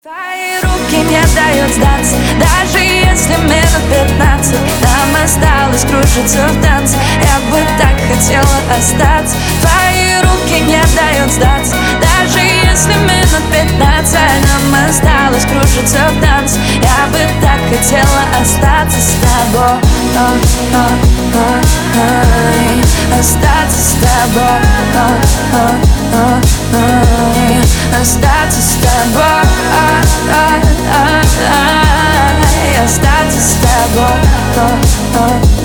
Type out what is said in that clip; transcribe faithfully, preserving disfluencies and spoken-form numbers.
Твои руки не дают сдаться, даже если минут пятнадцать нам осталось кружиться в танце. Я бы так хотела остаться. Твои руки не дают сдаться, даже если минут пятнадцать нам осталось кружиться в танце. Я бы так хотела остаться с тобой, остаться с тобой, остаться с тобой, остаться с тобой.